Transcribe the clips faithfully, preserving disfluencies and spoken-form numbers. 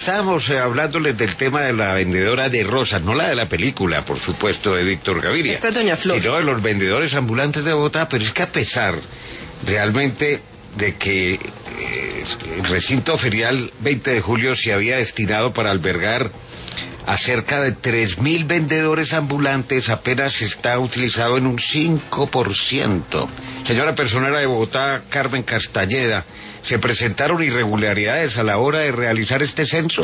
estábamos eh, hablándoles del tema de la vendedora de rosas, no la de la película, por supuesto, de Víctor Gaviria. Esta es doña Flor. Sino de los vendedores ambulantes de Bogotá, pero es que a pesar realmente de que eh, el recinto ferial veinte de julio se había destinado para albergar a cerca de tres mil vendedores ambulantes, apenas está utilizado en un cinco por ciento. Señora personera de Bogotá, Carmen Castañeda, ¿se presentaron irregularidades a la hora de realizar este censo?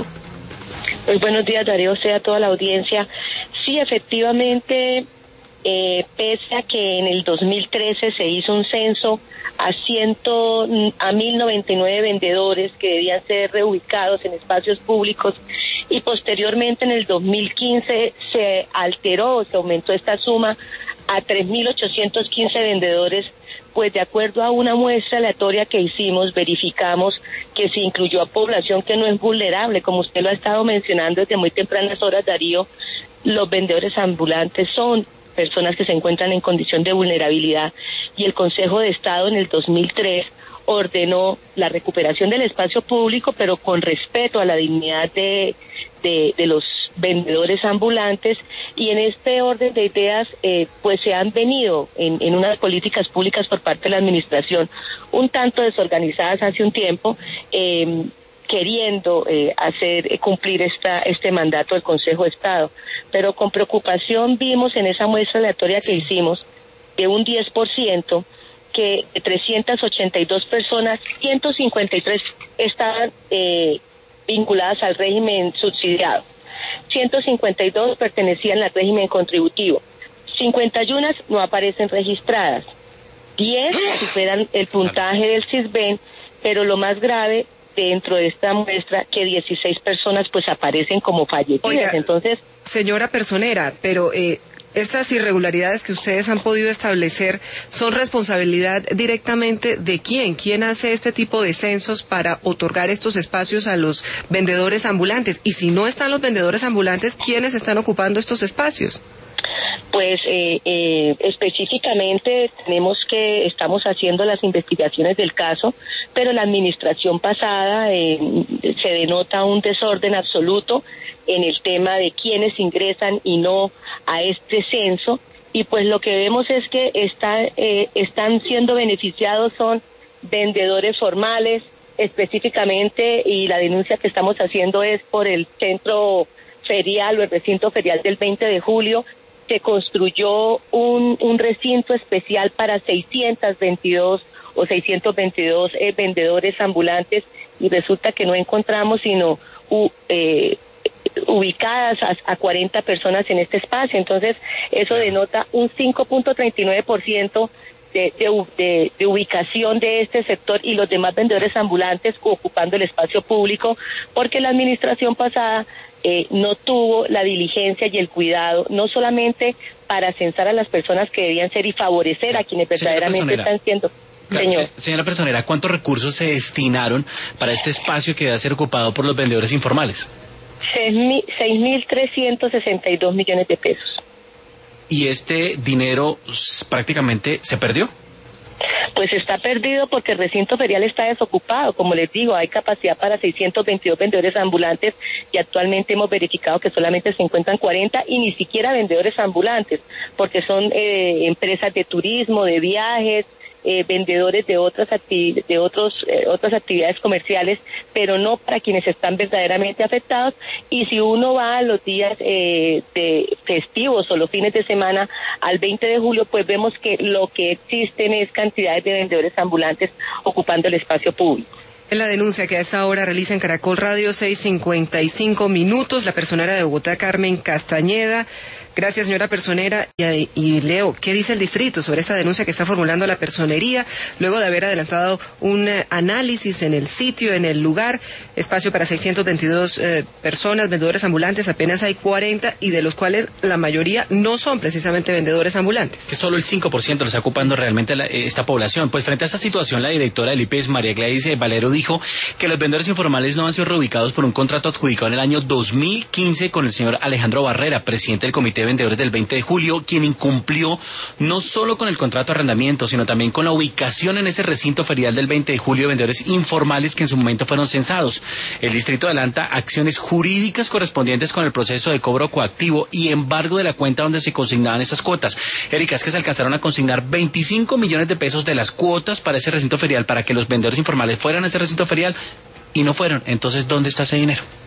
Muy buenos días, Darío, sea toda la audiencia. Sí, efectivamente, eh, pese a que en el dos mil trece se hizo un censo a ciento a mil noventa y nueve vendedores que debían ser reubicados en espacios públicos, y posteriormente en el dos mil quince se alteró, se aumentó esta suma a tres mil ochocientos quince vendedores. Pues de acuerdo a una muestra aleatoria que hicimos, verificamos que se incluyó a población que no es vulnerable, como usted lo ha estado mencionando desde muy tempranas horas, Darío. Los vendedores ambulantes son personas que se encuentran en condición de vulnerabilidad, y el Consejo de Estado en el dos mil tres ordenó la recuperación del espacio público, pero con respeto a la dignidad de, de, de los vendedores ambulantes, y en este orden de ideas eh, pues se han venido en, en unas políticas públicas por parte de la administración un tanto desorganizadas hace un tiempo, eh, queriendo eh, hacer eh, cumplir esta este mandato del Consejo de Estado, pero con preocupación vimos en esa muestra aleatoria que hicimos de un diez por ciento que de trescientas ochenta y dos personas, ciento cincuenta y tres estaban eh, vinculadas al régimen subsidiado, ciento cincuenta y dos pertenecían al régimen contributivo, cincuenta y uno no aparecen registradas, diez superan el puntaje del Sisbén, pero lo más grave dentro de esta muestra, que dieciséis personas pues aparecen como fallecidas. Oiga, entonces, señora personera, pero eh, estas irregularidades que ustedes han podido establecer son responsabilidad directamente de quién, quién hace este tipo de censos para otorgar estos espacios a los vendedores ambulantes, y si no están los vendedores ambulantes, ¿quiénes están ocupando estos espacios? Pues eh, eh, específicamente tenemos que estamos haciendo las investigaciones del caso, pero la administración pasada eh, se denota un desorden absoluto en el tema de quiénes ingresan y no a este censo, y pues lo que vemos es que está, eh, están siendo beneficiados son vendedores formales específicamente, y la denuncia que estamos haciendo es por el centro ferial o el recinto ferial del veinte de julio. Se construyó un, un recinto especial para seiscientos veintidós o seiscientos veintidós eh, vendedores ambulantes, y resulta que no encontramos sino u, eh, ubicadas a, a cuarenta personas en este espacio. Entonces eso denota un cinco punto treinta y nueve por ciento de, de, de, de ubicación de este sector, y los demás vendedores ambulantes ocupando el espacio público, porque la administración pasada Eh, no tuvo la diligencia y el cuidado, no solamente para censar a las personas que debían ser y favorecer a quienes verdaderamente están siendo. Claro, Señor. Señora personera, ¿cuántos recursos se destinaron para este espacio que va a ser ocupado por los vendedores informales? seis mil trescientos sesenta y dos millones de pesos. ¿Y este dinero prácticamente se perdió? Pues está perdido porque el recinto ferial está desocupado. Como les digo, hay capacidad para seiscientos veintidós vendedores ambulantes, y actualmente hemos verificado que solamente se encuentran cuarenta, y ni siquiera vendedores ambulantes, porque son eh, empresas de turismo, de viajes, eh, vendedores de otras activi- de otros eh, otras actividades comerciales, pero no para quienes están verdaderamente afectados. Y si uno va a los días eh, de festivos o los fines de semana al veinte de julio, pues vemos que lo que existen es cantidades de vendedores ambulantes ocupando el espacio público. En la denuncia que a esta hora realiza en Caracol Radio, seis cincuenta y cinco minutos, la personera de Bogotá, Carmen Castañeda. Gracias, señora personera. Y, y Leo, ¿qué dice el distrito sobre esta denuncia que está formulando la personería, luego de haber adelantado un eh, análisis en el sitio, en el lugar? Espacio para seiscientos veintidós eh, personas, vendedores ambulantes, apenas hay cuarenta, y de los cuales la mayoría no son precisamente vendedores ambulantes. Que solo el cinco por ciento lo está ocupando realmente la, esta población. Pues frente a esta situación, la directora del I P E S, María Gladys Valero, dijo que los vendedores informales no han sido reubicados por un contrato adjudicado en el año dos mil quince con el señor Alejandro Barrera, presidente del Comité de Vendedores del veinte de julio, quien incumplió no solo con el contrato de arrendamiento, sino también con la ubicación en ese recinto ferial del veinte de julio de vendedores informales que en su momento fueron censados. El distrito adelanta acciones jurídicas correspondientes con el proceso de cobro coactivo y embargo de la cuenta donde se consignaban esas cuotas. Erika, es que se alcanzaron a consignar veinticinco millones de pesos de las cuotas para ese recinto ferial, para que los vendedores informales fueran a ese recinto ferial y no fueron. Entonces, ¿dónde está ese dinero?